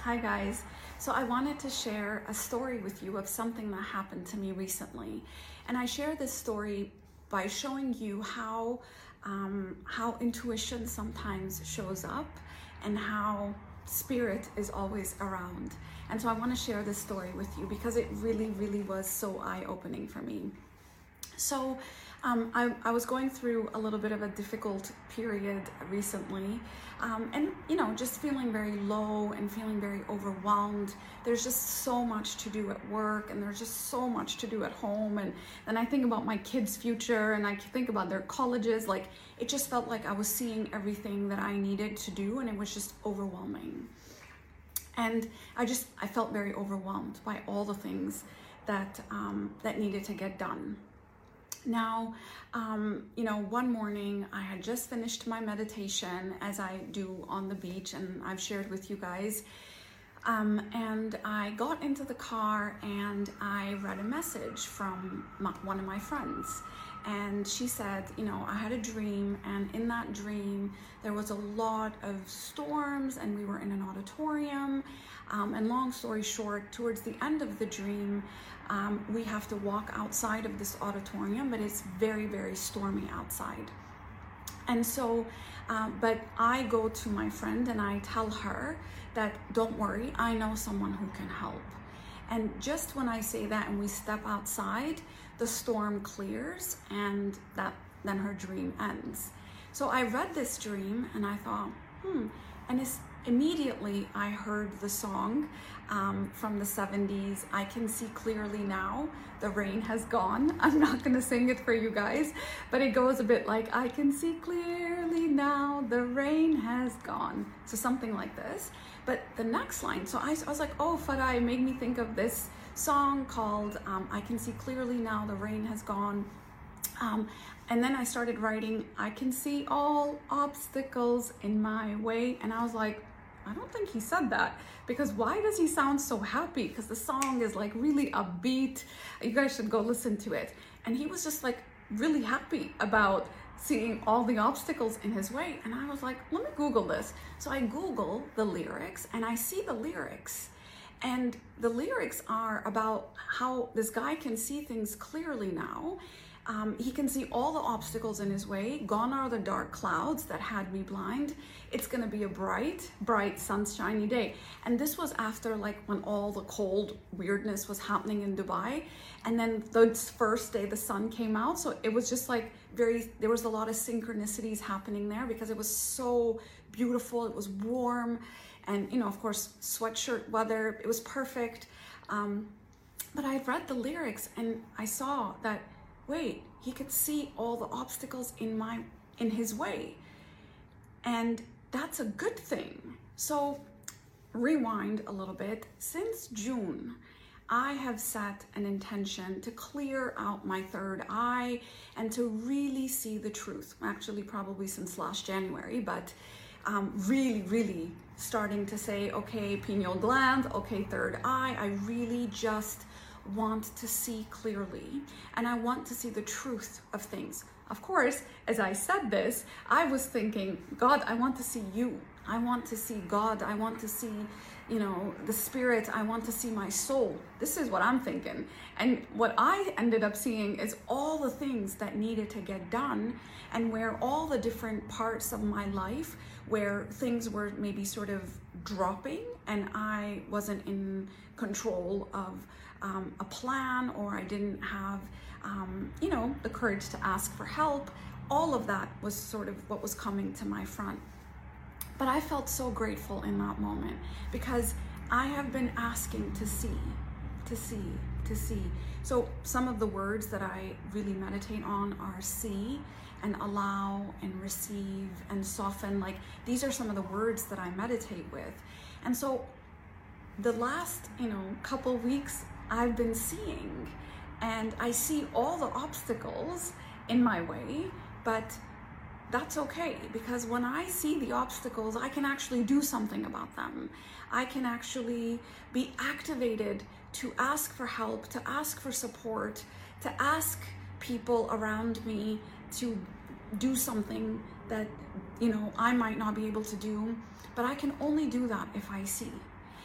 Hi guys. So I wanted to share a story with you of something that happened to me recently. And I share this story by showing you how intuition sometimes shows up and how spirit is always around. And so I want to share this story with you because it really was so eye-opening for me. So I was going through a little bit of a difficult period recently, and just feeling very low and feeling very overwhelmed. There's just so much to do at work, and there's just so much to do at home, and then I think about my kids' future, and I think about their colleges. Like, it just felt like I was seeing everything that I needed to do, and it was just overwhelming. And I felt very overwhelmed by all the things that needed to get done. Now, one morning I had just finished my meditation, as I do on the beach, and I've shared with you guys. And I got into the car and I read a message from one of my friends. And she said, I had a dream, and in that dream there was a lot of storms, and we were in an auditorium. And long story short, towards the end of the dream, we have to walk outside of this auditorium, but it's very stormy outside. And so, but I go to my friend and I tell her that, don't worry, I know someone who can help. And just when I say that and we step outside, the storm clears, and then her dream ends. So I read this dream and I thought, and immediately I heard the song from the 70s, I Can See Clearly Now, The Rain Has Gone. I'm not gonna sing it for you guys, but it goes a bit like, I can see clearly now, the rain has gone. So something like this. But the next line, so I was like, oh, Farah, it made me think of this song called I Can See Clearly Now, The Rain Has Gone. And then I started writing, I can see all obstacles in my way. And I was like, I don't think he said that, because why does he sound so happy? Because the song is like really upbeat. You guys should go listen to it. And he was just like really happy about seeing all the obstacles in his way. And I was like, let me Google this. So I Google the lyrics and I see the lyrics. And the lyrics are about how this guy can see things clearly now. He can see all the obstacles in his way. Gone are the dark clouds that had me blind. It's gonna be a bright, sunshiny day. And this was after, like, when all the cold weirdness was happening in Dubai. And then the first day the sun came out. So it was just like there was a lot of synchronicities happening there, because it was so beautiful. It was warm. And, of course, sweatshirt weather. It was perfect. But I read the lyrics and I saw that, wait, he could see all the obstacles in his way. And that's a good thing. So rewind a little bit. Since June, I have set an intention to clear out my third eye and to really see the truth. Actually, probably since last January, but really starting to say, okay, pineal gland, okay, third eye, I really just want to see clearly, and I want to see the truth of things. Of course, as I said this, I was thinking, God, I want to see you. I want to see God. I want to see, the spirit. I want to see my soul. This is what I'm thinking. And what I ended up seeing is all the things that needed to get done, and where all the different parts of my life where things were maybe sort of dropping and I wasn't in control of a plan, or I didn't have, the courage to ask for help. All of that was sort of what was coming to my front. But I felt so grateful in that moment, because I have been asking to see. So some of the words that I really meditate on are see and allow and receive and soften. Like, these are some of the words that I meditate with. And so the last, couple weeks, I've been seeing, and I see all the obstacles in my way, but that's okay, because when I see the obstacles, I can actually do something about them. I can actually be activated to ask for help, to ask for support, to ask people around me to do something that, I might not be able to do, but I can only do that if I see.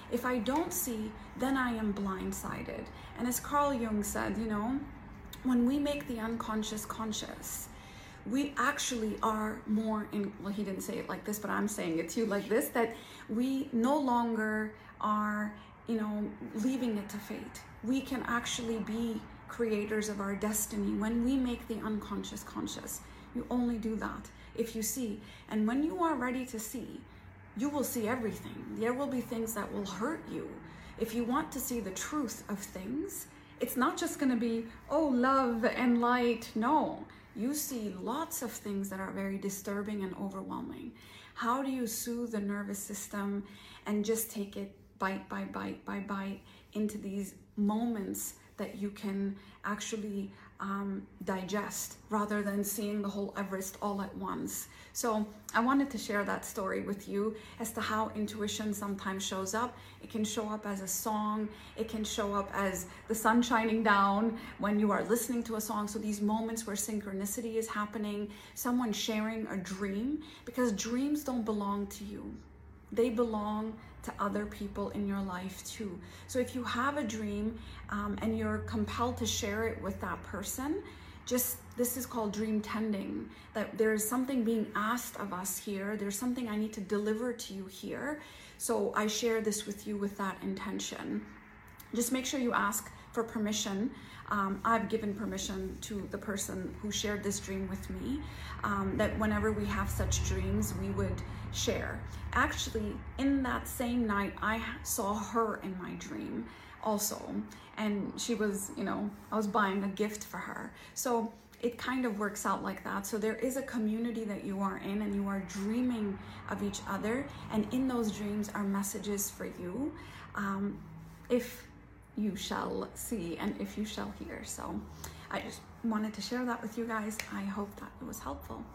If I don't see, then I am blindsided. And as Carl Jung said, when we make the unconscious conscious, we actually are more in, well, he didn't say it like this, but I'm saying it to you like this, that we no longer are, leaving it to fate. We can actually be creators of our destiny when we make the unconscious conscious. You only do that if you see. And when you are ready to see, you will see everything. There will be things that will hurt you. If you want to see the truth of things, it's not just going to be, oh, love and light. No, you see lots of things that are very disturbing and overwhelming. How do you soothe the nervous system and just take it bite by bite by bite into these moments that you can actually digest, rather than seeing the whole Everest all at once? So I wanted to share that story with you as to how intuition sometimes shows up. It can show up as a song. It can show up as the sun shining down when you are listening to a song. So these moments where synchronicity is happening, someone sharing a dream, because dreams don't belong to you. They belong to other people in your life too. So if you have a dream and you're compelled to share it with that person, this is called dream tending, that there's something being asked of us here. There's something I need to deliver to you here. So I share this with you with that intention. Just make sure you ask for permission. I've given permission to the person who shared this dream with me, that whenever we have such dreams, we would share. Actually, in that same night, I saw her in my dream also. And she was, I was buying a gift for her. So it kind of works out like that. So there is a community that you are in, and you are dreaming of each other. And in those dreams are messages for you, if you shall see and if you shall hear. So I just wanted to share that with you guys. I hope that it was helpful.